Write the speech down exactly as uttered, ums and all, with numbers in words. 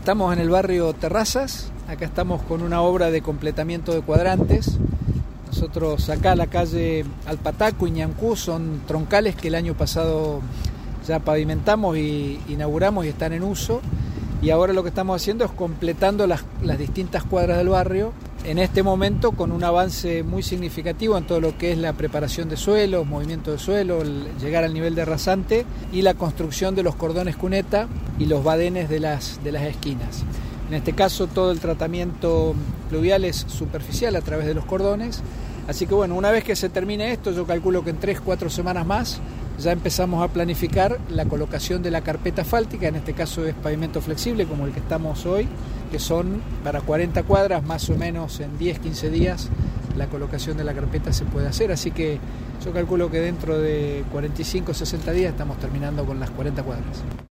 Estamos en el barrio Terrazas, acá estamos con una obra de completamiento de cuadrantes. Nosotros acá la calle Alpataco y Ñancú son troncales que el año pasado ya pavimentamos y inauguramos y están en uso. Y ahora lo que estamos haciendo es completando las, las distintas cuadras del barrio, en este momento con un avance muy significativo en todo lo que es la preparación de suelo, movimiento de suelo, el llegar al nivel de rasante y la construcción de los cordones cuneta y los badenes de las, de las esquinas. En este caso todo el tratamiento pluvial es superficial a través de los cordones, así que bueno, una vez que se termine esto, yo calculo que en tres, cuatro semanas más ya empezamos a planificar la colocación de la carpeta asfáltica, en este caso es pavimento flexible como el que estamos hoy, que son para cuarenta cuadras, más o menos en diez, quince días la colocación de la carpeta se puede hacer, así que yo calculo que dentro de cuarenta y cinco, sesenta días estamos terminando con las cuarenta cuadras.